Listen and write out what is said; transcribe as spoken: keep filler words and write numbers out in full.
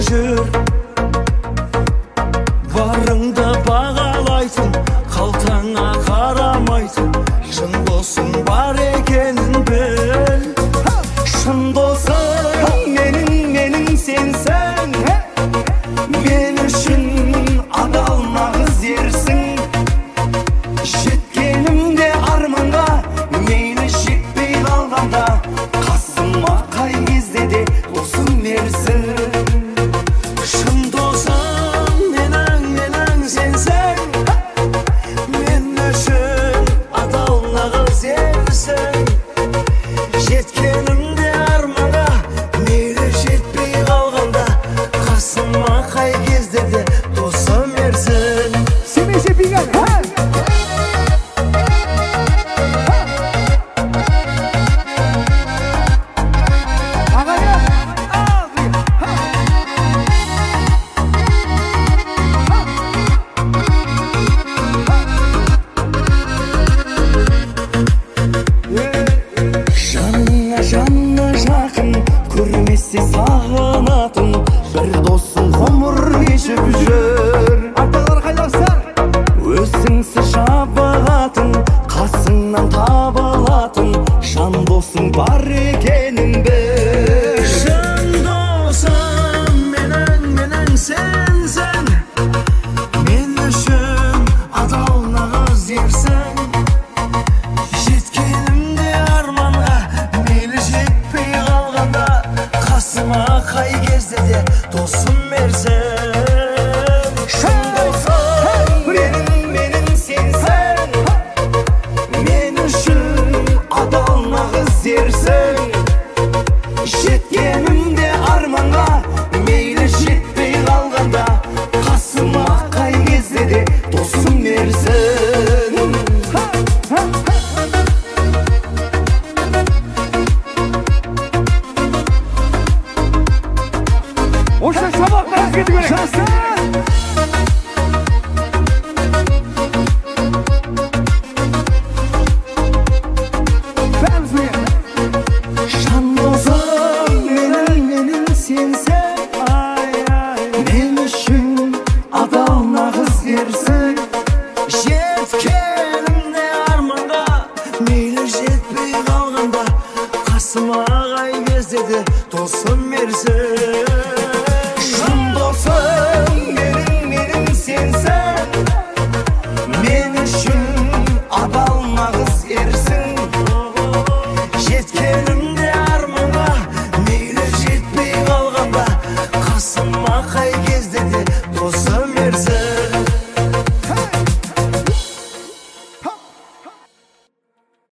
жүр. Барыңды бағалайтын, қалтаңа қарамайтын, шын досың бар екенін біл. Шын досың менің, менің сенсің, мен үшін адал нағыз ерсің. Жеткенімде арманға, мейлі жетпей қалғанда, қасыма қай кезде де досым мерсің. Шын досым менің, менің сенсің, мен үшін адал нағыз ерсің. Жеткенімде арманға, мейлі жетпей қалғанда, қасыма қай кезде де досым мерсің. Семейше биган, жанына жақын, көрмесе сағынатын, бір досың ғұмыр кешіп жүр. арталар қайдасың? Өзіңсіз шапағатын, қасыңнан табылатын, жан досың бар екенін біл. Жан досым менің, менің сенсің, мен үшін адал нағыз ерсің. Жеткенімде арманға, мейлі жетпей қалғанда, қасыма қай кезде де досым мерсің. Шын досым менің, менің сенсің, мен үшін адал нағыз ерсің. Жеткенімде арманға, мейлі жетпей қалғанда, қасыма қай кезде де досым мерсің. Ошта шабақтарыңыз кету керек. Жастар! Бәріміз бірге. Жан досым менің, менің сенсің, мен үшін адал нағыз ерсің. Жеткенімде арманға, мейлі жетпей қалғанда, қасыма қай кезде де досым мерсің.